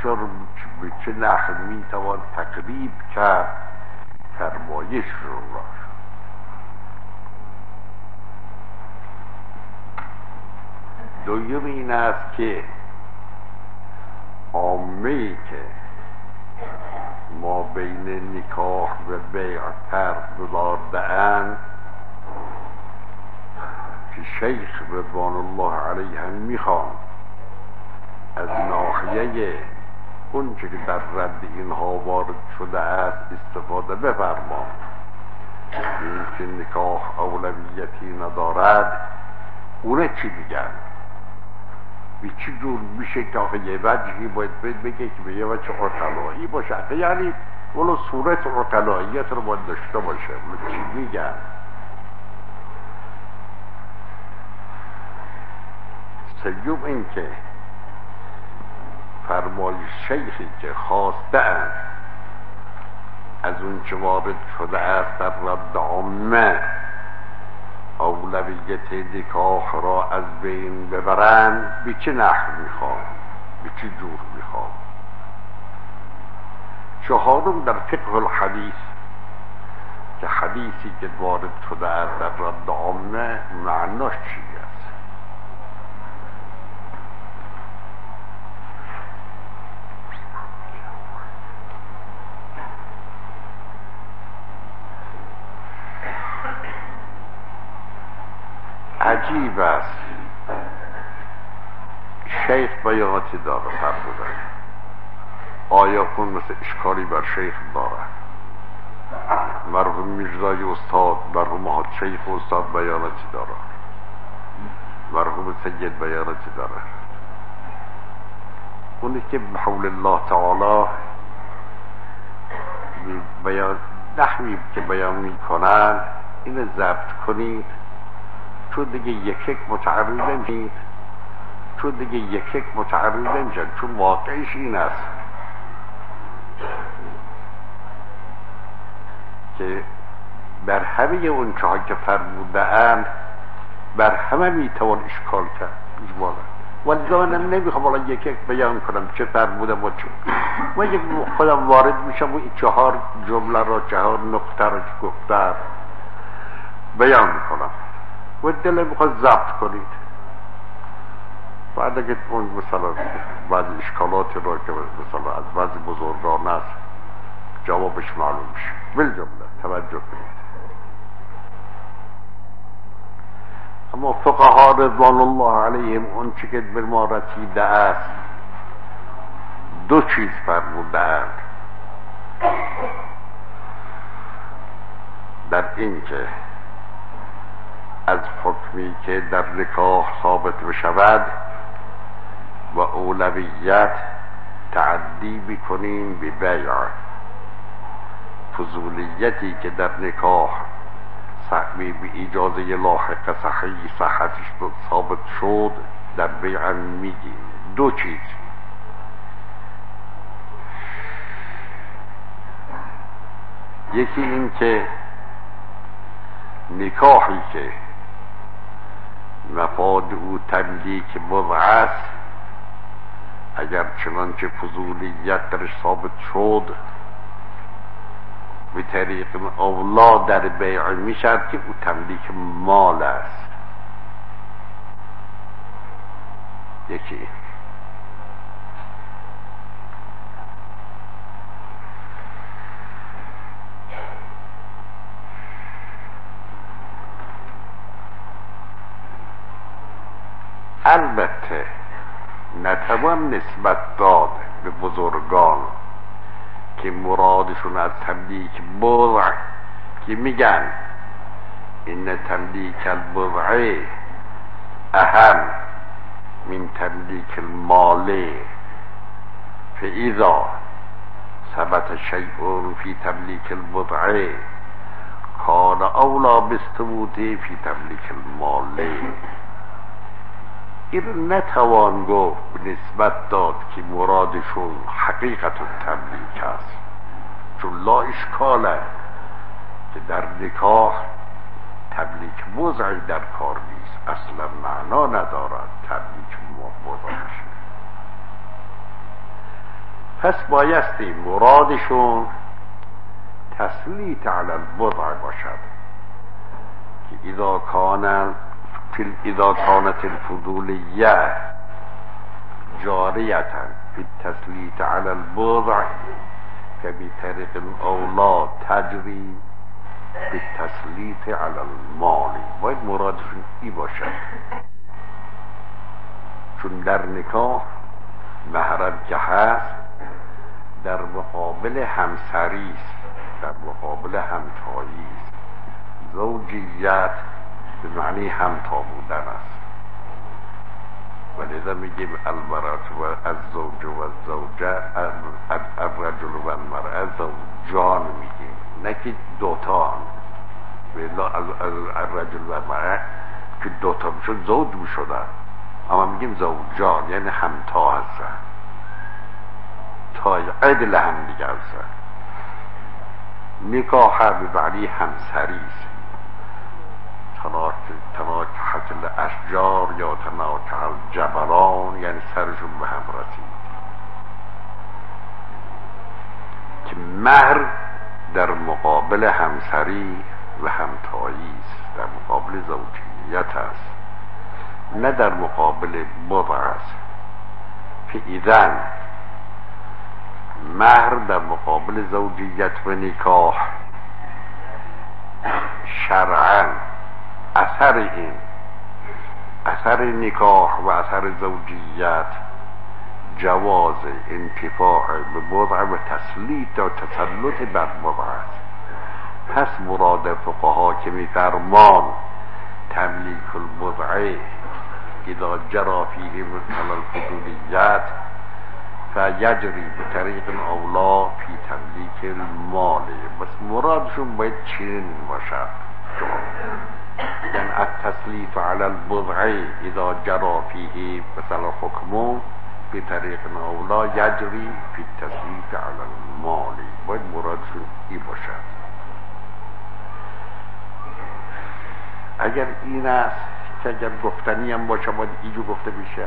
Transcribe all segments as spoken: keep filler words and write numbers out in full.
جرم به چه نحو میتوان تقریب کرد فرمایش رو را. دویم این است که عامه‌ای که ما بین نکاح و بیع فرق گذارده‌اند که شیخ رضوان الله علیه هم میخوان از ناحیه اون چه که در رد اینها وارد شده است استفاده بفرما. این که نکاح اولویتی ندارد اونه چی میگن؟ به چی جور میشه که آخه یه وجهی باید بگه که به یه وجه عقلایی باشه، یعنی ولو صورت عقلاییت رو باید داشته باشه. چی میگن؟ سیوم این که فرمایش شیخی که خواسته اند از اون چه وارد شده است در رد عامه اولویت نکاح را از بین ببرند، به چه نحو میخوام، به چه جور میخوام. چهارم در فقه الحدیث که حدیثی که وارد شده است در رد عامه معناش چی است. عجیب است، شیخ بیاناتی داره فرمودن، آیا کن مثل اشکالی بر شیخ داره. مرحوم میرزای استاد، مرحوم حاج شیخ استاد بیاناتی داره، مرحوم سید بیاناتی داره. اونی که بحول الله تعالی بیان نحوی که بیان میکنن اینو ضبط کنید، چون دیگه یک یک متعرض نمیشید، چون دیگه یک یک متعرض نمیشید، چون واقعش این است که بر همه اون چه که فرموده‌اند بر همه میتوان اشکال کرد اجمالا. ولی من نمیخوام حالا یک یک بیان کنم چه فرموده و چه. من یک خودم وارد میشم و این چهار جمله را، چهار نقطه را که گفتم بیان میکنم و دل میخواد ضبط کنید. بعد اگه اون مثلا بعض اشکالات را که مثلا از بعض بزرگان است جوابش معلوم میشه. بالجمله توجه کنید. اما فقها رضوان الله علیهم اون چه که به ما رسیده است دو چیز فرمودند در این که از حکمی که در نکاح ثابت بشود و اولویت تعدی بکنیم به بیع، فضولیتی که در نکاح صحبی به اجازه لاحق صحیح صحتش ثابت شد در بیع میگیم. دو چیز، یکی این که نکاحی که مفاد او تملیک بضع است اگر چنانچه فضولیت درش ثابت شد به طریق اولا در بیع میشد که او تملیک مال است. یکی البته نتوان نسبت داد به بزرگان که مرادشون از تملیک بضع که میگن این تملیک البضع اهم من تملیک المال، فاذا ثبت شیء فی تملیک البضع کان اولا بالثبوت فی تملیک المال. این نتوان گفت نسبت داد که مرادشون حقیقت تملیک است، چون لا اشکاله که در نکاح تملیک بضعی در کار نیست، اصلا معنا ندارد تملیک بضع. پس بایستی مرادشون تسلیط علی الوضع باشد که اذا کان اذا کانت الفضولیه جاریتا فی التسلیط علی الوضع که بطریق الاولا تجری به تسلیط علی المال. باید مرادشون ای باشد، چون در نکاح مهرم که هست در مقابل همسری است، در مقابل همتایی است. زوجیت به معنی همتا بودن است، ولذا میگیم المرأة و الزوج و الزوجه، الرجل و المرأة زوجان میگیم، نه که دوتا. ولی الرجل و المرأة که دوتا میشد زوج میشدن، اما میگیم زوجان یعنی همتا هستن، تا عدل هم دیگه هستن. نکاح به معنی همسری است، تناکحت الاشجار یا تناکح الجبلان، یعنی سرشون به هم رسید. که مهر در مقابل همسری و همتایی است، در مقابل زوجیت است، نه در مقابل بضع است. فاذن مهر در مقابل زوجیت و نکاح شرعاً اثر این اثر نکاح و اثر زوجیت جواز انتفاع به بضع و تسلیط و تسلط بر بضع است. پس مراد فقها که میفرمان تملیک البضع اذا جرى فيه مثل الفضولیت فیجری به طریق اولا فی تملیک المال. بس مرادشون باید چنین باشد، یعنی التسلیط علی البضع اذا جرى فيه مثل حکم به طریق اولا یجری فی التسلیط علی المال. باید مرادشون ای باشد. اگر این است که اگر گفتنی هم باشه باید ایجو گفته بشه.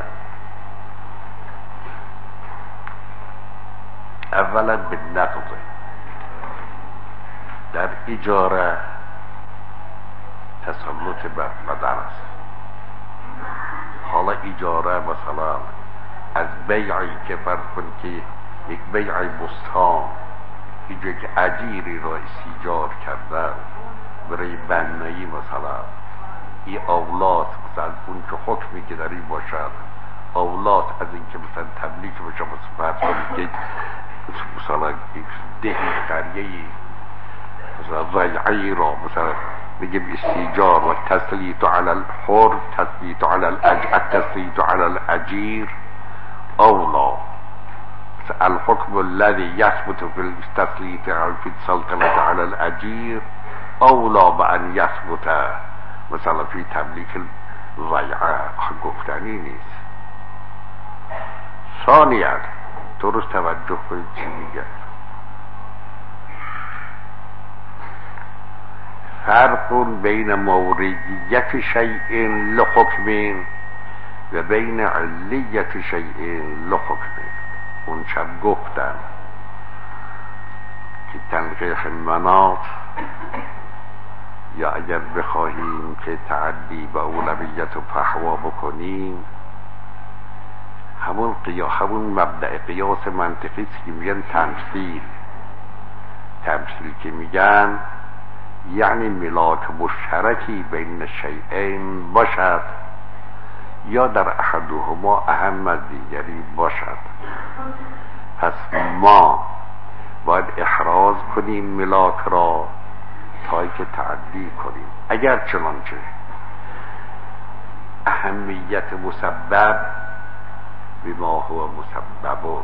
اولا به نقض در اجاره تسلط بر بدن است. حالا اجاره مثلا از بیعی که فرض کن که یک بیع بستان اینجا که اجیری را استیجار کردن برای بنایی، مثلا این اولاد مثلا اون که حکمی که در این باشد اولاد از این که مثلا تملیک بشه، مثلا فرض کن که مثلا یک دهی قریهی مثلا ضیعی را مثلا بگیم استیجار و تسلیط علی الحر، تسلیط علی الاجر، تسلیط علی الاجیر اولا. الحكم الذي يثبت في التسليط في السلطنة على الأجير أولى بأن يثبت مثلا في تمليك الضيعة. گفتنی نیست. ثانيا درست توجه کنید چی میگه. فرق بین موردیت شیء لحکم و بین علیت شیء لحکم. اون شب گفتن که تنقیح مناط، یا اگر بخواهیم که تعدی به اولویت و فحوا بکنیم، همون قیاس، همون مبدأ قیاس منطقی است که میگن تمثیل. تمثیل که میگن یعنی ملاک مشترکی بین شیئین باشد یا در احدهما اهم از دیگری باشد. پس ما باید احراز کنیم ملاک را تا که تعدی کنیم. اگر چنانچه اهمیت مسبب بما هو مسبب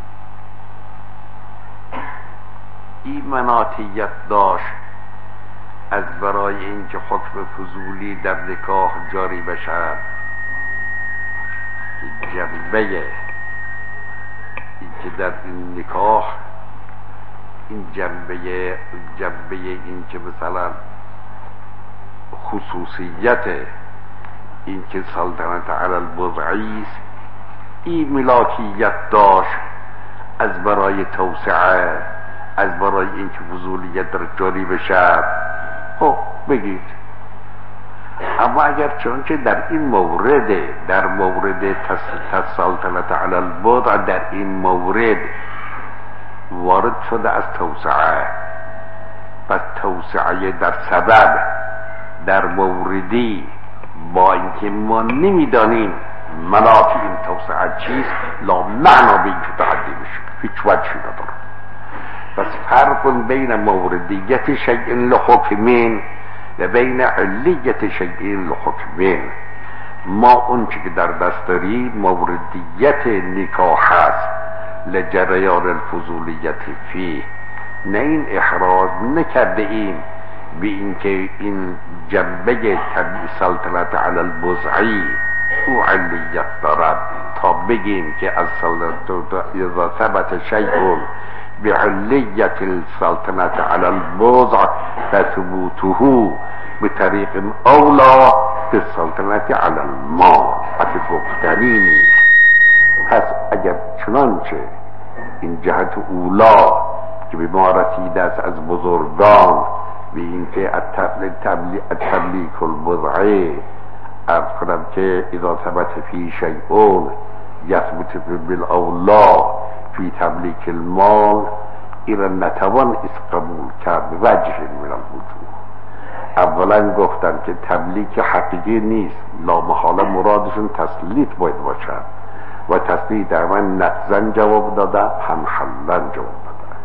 این مناطیت داشت از برای اینکه حکم فضولی در نکاح جاری بشد، جنبه این که در این نکاح این جنبه جنبه این که مثلا خصوصیت این که سلطنت علی البضعی است، این ملاکیت داشت از برای توسعه، از برای اینکه فضولیت در جاری بشه، خب بگید. اما اگر چونچه در این مورد، در مورد تسلطنت علی الوضع، در این مورد وارد شده از توسعه، پس توسعه در سبب در موردی با اینکه ما نمیدانیم منافع این توسعه چیست، لا معنا به اینکه تعدی بشه، هیچ وجهی نداره. پس فرق بین موردیت شیء لحکمین و بین علیت شیء لحکمین. ما اون چی که در دست داریم موردیت نکاح هست لجریان الفضولیت فی، نه این احراز نکرده ایم به اینکه این جنبه سلطنت علی البضعی او علیت دارد تا بگیم که از سلطنت اذا ثبت شیء بعلیت السلطنت علی البضع فثبوته بطریق اولا به سلطنت علی المال، پس گفتنی نیست. پس اگر چنانچه این جهت اولا که به ما رسیده است از بزرگان به اینکه التملیک البضعه، ارز کنم که اذا ثبت فی شیء یثبت بالاولا فی تملیک المال، این نتوان اس قبول کرد وجه من الوجوه. اولا گفتن که تملیک حقیقی نیست، لا محاله مرادشون تسلیط باید باشد و تسلیط در من نقضا جواب داده، هم حلا جواب داده.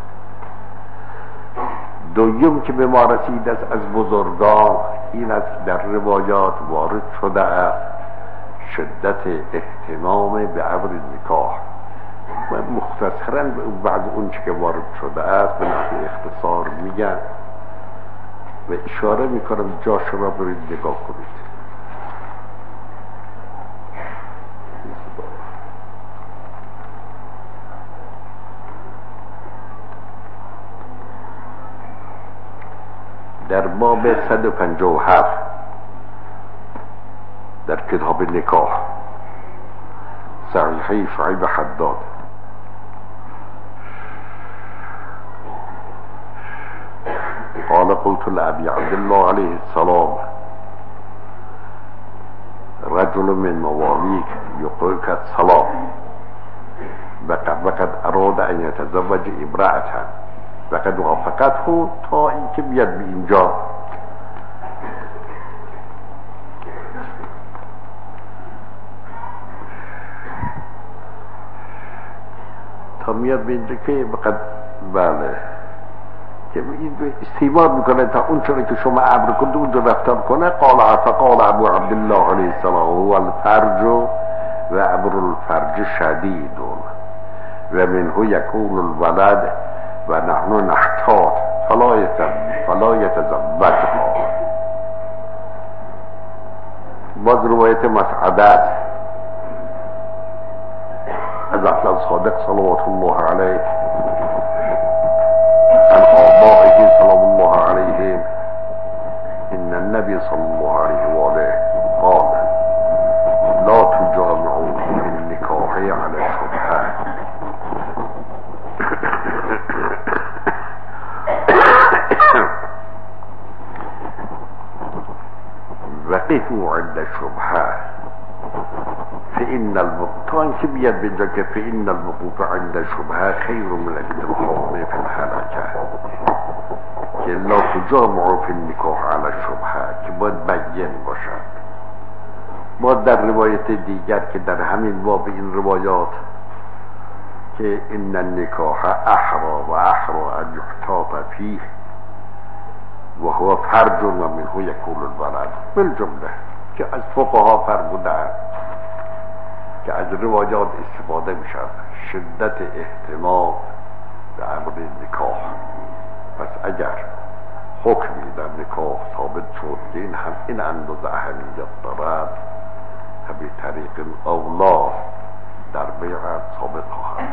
دویم که به ما رسید است از بزرگان این است در روایات وارد شده است شدت اهتمام به امر نکاح و مختصرا بعد اون چه که وارد شده است به نحو اختصار میگن و اشاره میکنم جاش را برید نگاه کنید. در باب صد و پنجاه و هفت در کتاب نکاح صحیحه شعیب حداد قال قلت لأبي عبد الله عليه السلام رجل من مواليك يقولك السلام وقد أراد أن يتزوج امرأة وقد وافقته تا اینکه بیاد به اینجا. تا میاد به اینجا که بقد بله که استیبار میکنه تا اون چرا که شما امر کنید اونجا رفتار کنه. قال فقال ابو عبدالله علیه السلام هو الفرج و امر الفرج شدید و منه یکون الولد و نحن نحتاط فلا یتزوجها. باز روایت مسعده از اهل صادق صلوات الله علیه عن آبائه سلام الله علیهم ان النبي صلى الله عليه وآله قال لا تجامعوا في النكاح على الشبهات وقفوا عند الشبهات فإن الوقوف که بیاد بینجا که فإن الوقوف عند الشبهات خیر من الادراك في الهلكة که لا تجامعوا في النکاح على الشبهات که باید بیان باشد. ما در روایت دیگر که در همین باب این روایات که ان النکاح احرى و احرى ان يحتاط فيه و هو فرج و منه یکون الولد بالجمله که از فقها فرمودند که از روایات استفاده می شود شدت اهتمام به امر نکاح. پس اگر حکمی در نکاح ثابت شد که این هم این اندازه اهمیت دارد به طریق اولا در بیعت ثابت خواهد.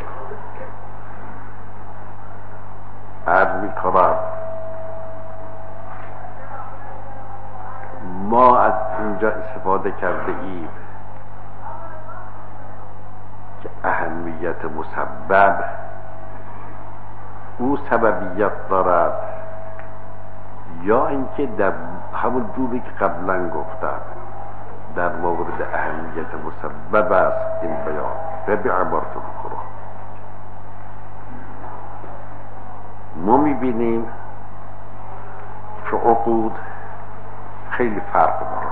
عرض می کنم استفاده کرده ایم که اهمیت مسبب او سببیت دارد یا اینکه در همون جوری که قبلا گفتم در مورد اهمیت مسبب است این بیان و به عبارت بخورم. ما میبینیم که عقود خیلی فرق داره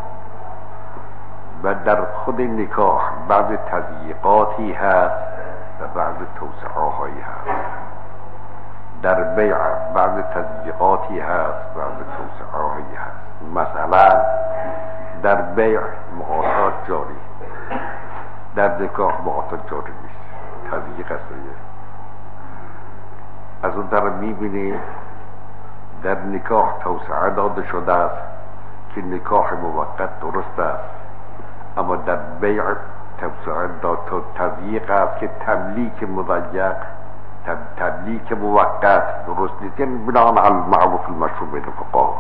و در خود نکاح بعض تضییقاتی هست و بعض توسعه هایی هست. در بیع بعض تضییقاتی هست بعض توسعه هایی هست. مثلا در بیع معاطات جاری، در نکاح معاطات جاری نیست، تضییق است. از اون طرف میبینیم در نکاح توسعه داده شده است که نکاح موقت درست است، اما در بیع توسعه داده تضییق است که تملیک مضیق تملیک موقت درست نیست، یعنی بناء علی المعروف المشهور بین فقها.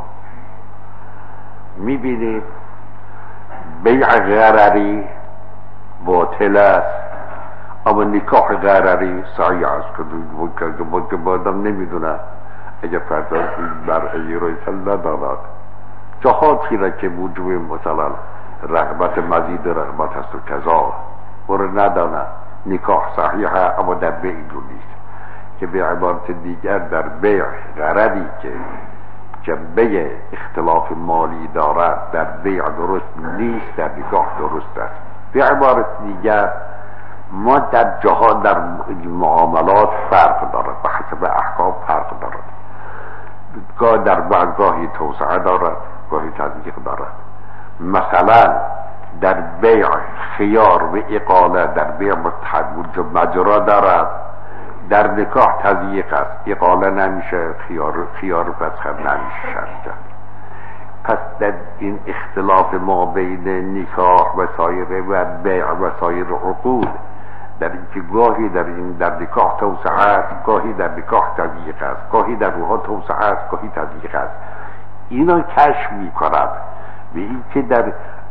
میبینید بیع غرری باطل است اما نکاح غرری صحیح است که بادم نمیدونه اگر فردا بر اجرای سل ندارد جهاتی را که موجب مثلا رغبت مزید رغبت است و کذا و را ندانه نکاح صحیحه اما در بیع دو نیست. که به عبارت دیگر در بیع غرری که جنبه اختلاف مالی دارد در بیع درست نیست، در نکاح درست است. به عبارت دیگر ما در جهان در معاملات فرق دارد و حسب احکام فرق دارد. گاه در بعض گاهی توسعه دارد گاهی تضییق دارد. مثلا در بیع خیار و اقاله در بیع متحد مجرا دارد، در نکاح تضییق است، اقاله نمیشه، خیار خیار فسخ نمیشه شرط. پس در این اختلاف ما بین نکاح و سایر و بیع و سایر عقود در اینکه گاهی در این در نکاح توسعه است، گاهی در نکاح تضییق است، گاهی در روها توسعه است، گاهی تضییق است. اینا کشف می‌کند و اینکه در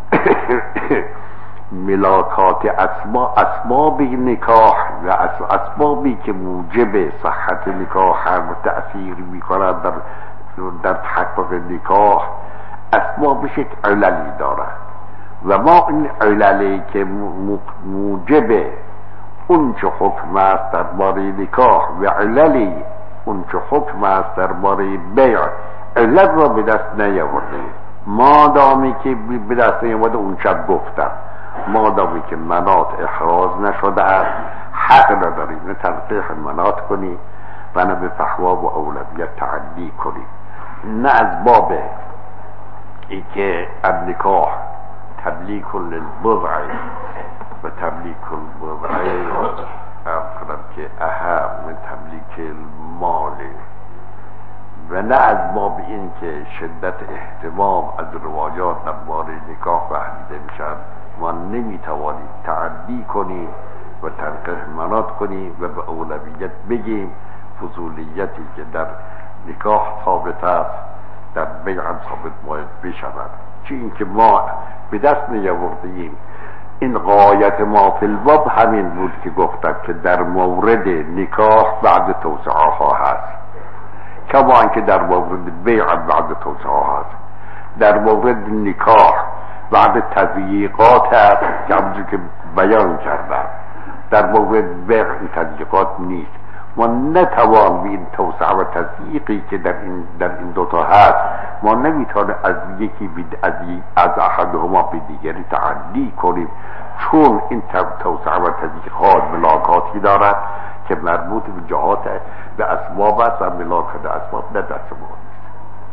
ملاکات اسما اسباب نکاح و اسبابی که موجب صحت نکاح هم تأثیر می‌کند در در تحقق نکاح اسبابش یک عللی دارد و ما این عللی که موجب اون چه حکم است در باره نکاح و عللی اون چه حکم است در باره بیع علت را به دست نیاوردیم. مادامی که به دست نیاورده اون شب گفتم، مادامی که منات احراز نشده است حق نداریم نه تنقیح منات کنی و نه به فحوا و اولویت تعدی کنی، نه از باب ای که النکاح تبلیغ للبضع و تبلیغ البضع ارز کنم که اهم من تبلیغ المال و نه از باب این که شدت احتمام از روایات در باره نکاح فهمیده میشن ما نمیتوانیم تعدی کنیم و تنقیح منات کنیم و به اولویت بگیم فضولیتی که در نکاح ثابت است در بیع هم ثابت باید بشود. چه اینکه ما به دست نیاوردیم. این غایت ما فی الباب همین بود که گفتم که در مورد نکاح بعد توسعه ها هست، کما اینکه در مورد بیع بعد توسعه ها هست. در مورد نکاح بعد تضییقات هست که همونجور که بیان کردم، در مورد بیع این تضییقات نیست. ما نتوان به این توسعه و تضییقی که در این در این دوتا هست ما نمیتونه از یکی از از احدهما به دیگری تعدی کنیم، چون این توسعه و تضییقات ملاکاتی دارد که مربوط به جهات به اسباب است و ملاکات اسباب نه دست ما نیست.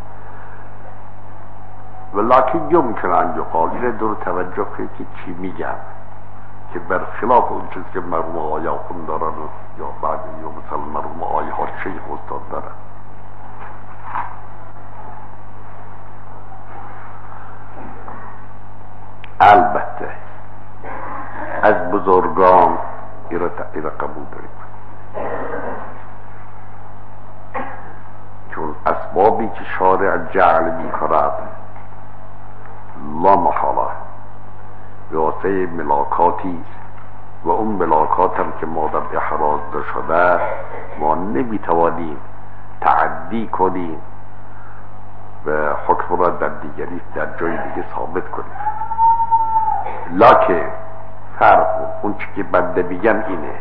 ولکن یمکن ان یقال این دور توجه کنید که چی میگم که برخلاف اون چیز که مرحوم آقای آخوند دارن یا بعد یا مثلا مرحوم آقای ها شیخ استاد دارن. البته از بزرگان ایره قبول داریم، چون اسبابی که شارع جعل می کند لا محاله واسه ملاکاتی است و اون ملاکات هم که ما در احراز شده ما نمیتوانیم تعدی کنیم و حکم را در دیگری در جای دیگه ثابت کنیم. لکن فرق اون چی که بنده میگم اینه،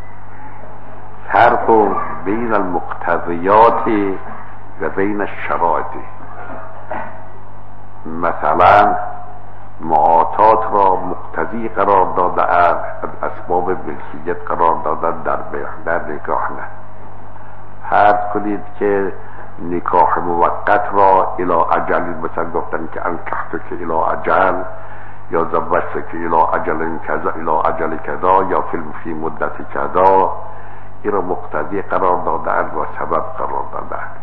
فرق بین المقتضیات و بین الشرایط. مثلا معاطات را مقتضی قرار داده اند، از اسباب ملکیت قرار دادن در بیع، در نکاح نه. فرض کنید که نکاح موقت را الی اجل، مثلا گفتن که انکحت که الی اجل یا زوجت که الی اجل کذا الی اجل کذا یا فیلم فی مدت کذا، این را مقتضی قرار داده اند و سبب قرار داده اند.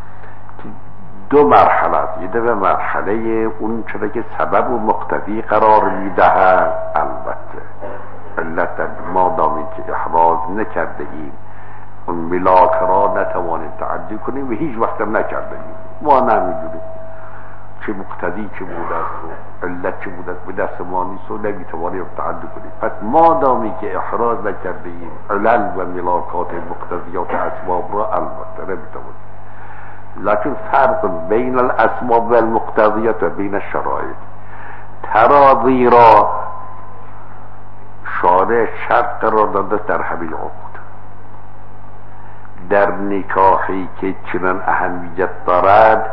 دو مرحله است. یه دو مرحله اون چرا که سبب و مقتضی قرار میدهند، البته علت ما دامی که احراز نکرده ایم اون ملاک را نتوانیم تعدی کنیم و هیچ وقت هم نکرده ایم، ما نمیدونیم چه مقتضی چه بوده است و علت چه بوده است، به دست ما نیست و نمیتوانیم تعدی کنیم. پس ما دامی که احراز نکرده ایم علل و ملاکات مقتضیات اسباب را البته نمیتوانیم. لكن فرق بین الاسباب و المقتضیات و بین الشرایط. تراضی را شارع شرط قرار داده در همین عقود. در نکاحی که چنان اهمیت دارد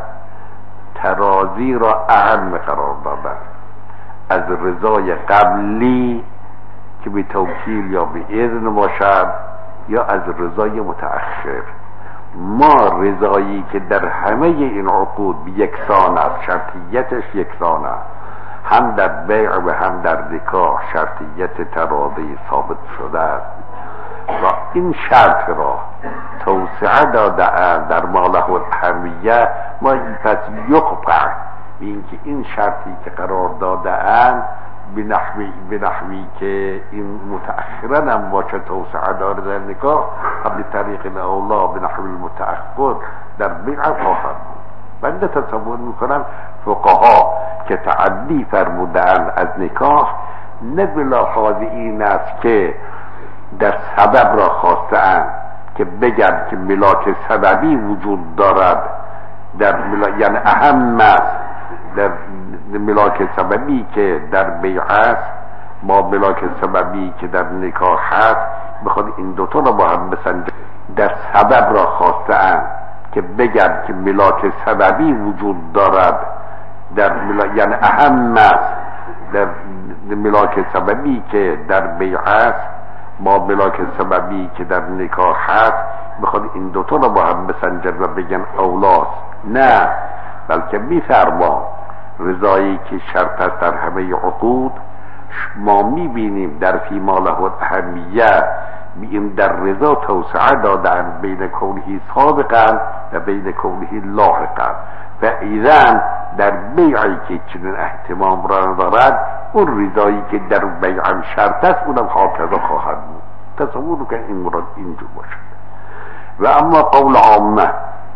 تراضی را اهم قرار دادن، از رضای قبلی که به توکیل یا به اذن باشد یا از رضای متأخر. ما رضایی که در همه این عقود به یکسان است، شرطیتش یکسان است، هم در بیع و هم در نکاح شرطیت تراضی ثابت شده است و این شرط را توسعه داده در ما له الاهمیه. ما پس یقطع اینکه این شرطی که قرار داده اند به نحوی به نحوی که این متأخرا هم باشه توسعه داره در نکاح، قبل طریق الاولا به نحوی المتأخر در بیع خواهد بود. بنده تصور میکنم فقها که تعدی فرمودند از نکاح نه بلحاظ این است که در سبب را خواستند که بگن که ملاک سببی وجود دارد در ملا... یعنی اهم است در ملاک سببی که در بیع است با ملاک سببی که در نکاح هست، بخواد این دوتا را با هم بسنجن. در سبب را خواستند که بگن که ملاک سببی وجود دارد در ملا... یعنی اهم است در ملاک سببی که در بیع است با ملاک سببی که در نکاح هست، بخواد این دوتا را با هم بسنجن و بگن اولاست. نه، بلکه میفرما رضایی که شرط است در همه عقود. ما میبینیم در فیما له اهمیه بیم در رضا توسعه دادن بین کونه سابقا و بین کونه لاحقا و ایضا در بیعی که چنین احتمام را دارد اون رضایی که در بیعم شرط است اونم هاکذا خواهد بود. تصور کن این مراد اینجور باشد. و اما قول عامه،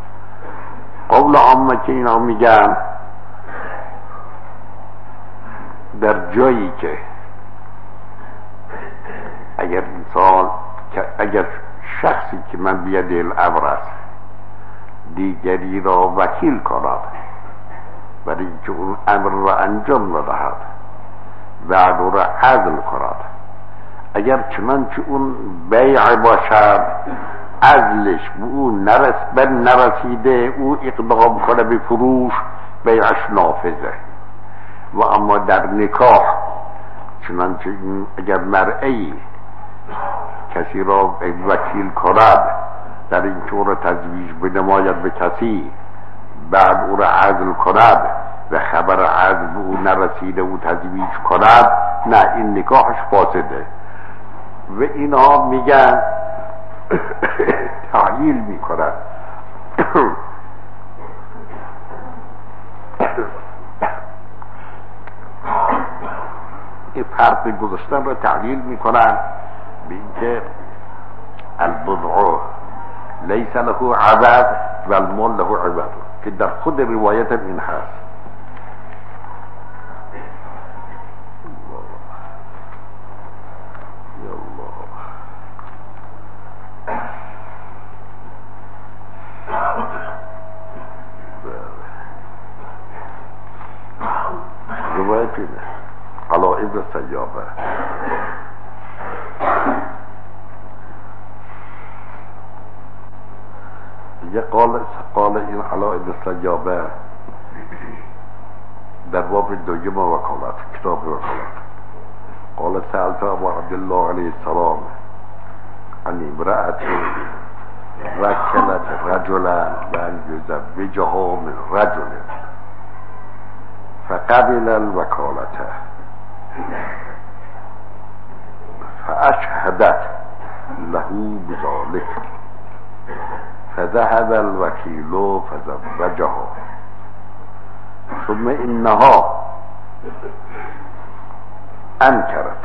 قول عامه که اینا میگن در جایی که اگر انسان اگر شخصی که من بیاد الامر است دیگری را وکیل کند برای اینکه اون امر را انجام ندهد بعد او را عدل کند، اگر چنانچه اون بیع باشد عدلش به اون نرس بن نرسیده او اقدام کنه به فروش، بیعش نافذه. و اما در نکاح چنانچه اگر مرئی کسی را وکیل کند در اینکه او را تزویج بنماید به کسی بعد او را عزل کند و خبر عزل به او نرسیده او تزویج کند، نه، این نکاحش فاسده. و اینا میگن تعلیل میکنن این فرق گذاشتن را تعلیل میکنن به اینکه البضع لیس له عوض و المال له عوض، که در خود روایت این هست. دیگه قال قال این علا ابن سیابه در باب دویم وکالت، کتاب وکالت، قال سألت ابو عبدالله علیه السلام عن امرأة وکلت رجلا لن یزوجها من رجل فقبل الوکالت فأشهدت له بذلك فذهب الوكيل فزوجها ثم إنها أنكرت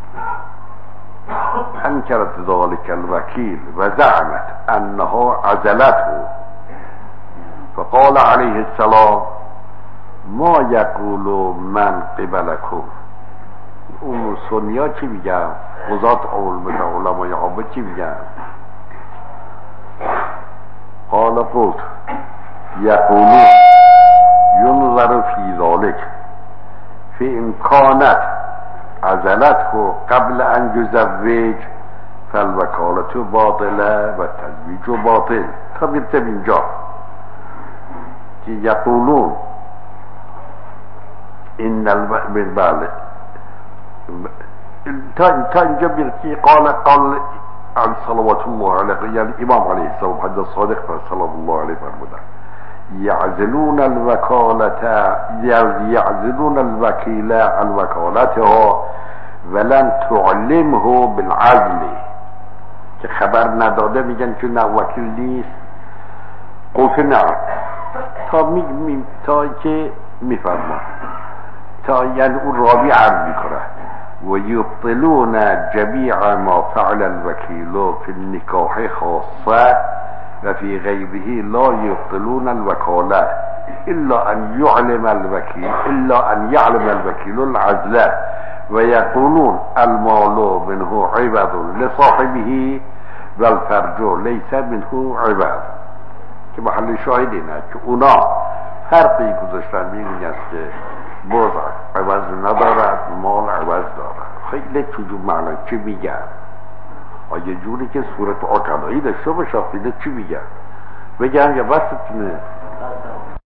أنكرت ذلك الوكيل وزعمت أنها عزلته فقال عليه السلام ما يقول من قبلكم. اون سنیا چی میگن؟ قضات علمای عامه چی میگن؟ قال قلت يقولون ينظر في ذلك فإن كانت عزلته قبل أن يزوج فالوكالة باطلة والتزويج باطل. تا بیرته اینجا که یقولون این البال تا تا اینجا بیرتی قال قال عن صلوات الله علیه، یعنی امام علیه السلام حد صادق صلوات الله علیه فرمودن یعزلون الوکالت یعزلون الوکیل عن وکالتها ولن تعلمه بالعزل، که خبر نداده میگن که نه وکیل نیست. قلت نه تا می, می تا که میفرما تا یعنی اون راوی عرض میکنه و یبطلون جمیع ما فعل الوکیل فی النکاح خاصه و فی غیره لا یبطلون الوکاله الا ان یعلم الوکیل الا ان یعلم الوکیل العزله و یقولون المال منه عبد لصاحبه و الفرج لیس منه عبد، که محل شاهد اینه که اونا فرقی گذاشتن میگن که بوز عوض ندارد مال عوض دارد. خیلی چجور معنی چی میگن؟ آیه جوری که صورت عقلایی داشته باشه، چی میگن؟ بگن یا وسطونه